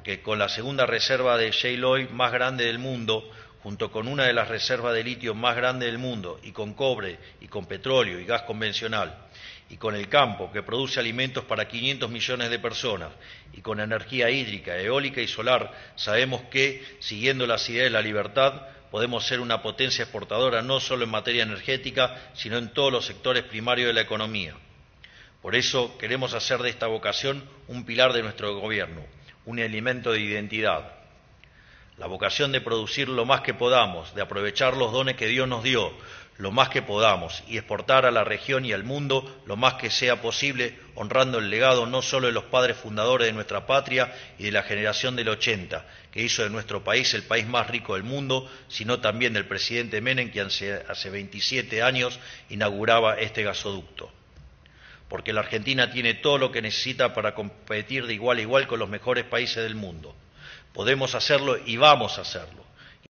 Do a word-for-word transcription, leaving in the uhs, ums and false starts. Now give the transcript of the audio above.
porque con la segunda reserva de shale oil más grande del mundo, junto con una de las reservas de litio más grandes del mundo, y con cobre, y con petróleo y gas convencional, y con el campo que produce alimentos para quinientos millones de personas, y con energía hídrica, eólica y solar, sabemos que, siguiendo las ideas de la libertad, podemos ser una potencia exportadora no solo en materia energética, sino en todos los sectores primarios de la economía. Por eso queremos hacer de esta vocación un pilar de nuestro gobierno, un elemento de identidad. La vocación de producir lo más que podamos, de aprovechar los dones que Dios nos dio, lo más que podamos, y exportar a la región y al mundo lo más que sea posible, honrando el legado no solo de los padres fundadores de nuestra patria y de la generación del ochenta, que hizo de nuestro país el país más rico del mundo, sino también del presidente Menem, que hace veintisiete años inauguraba este gasoducto. Porque la Argentina tiene todo lo que necesita para competir de igual a igual con los mejores países del mundo. Podemos hacerlo y vamos a hacerlo.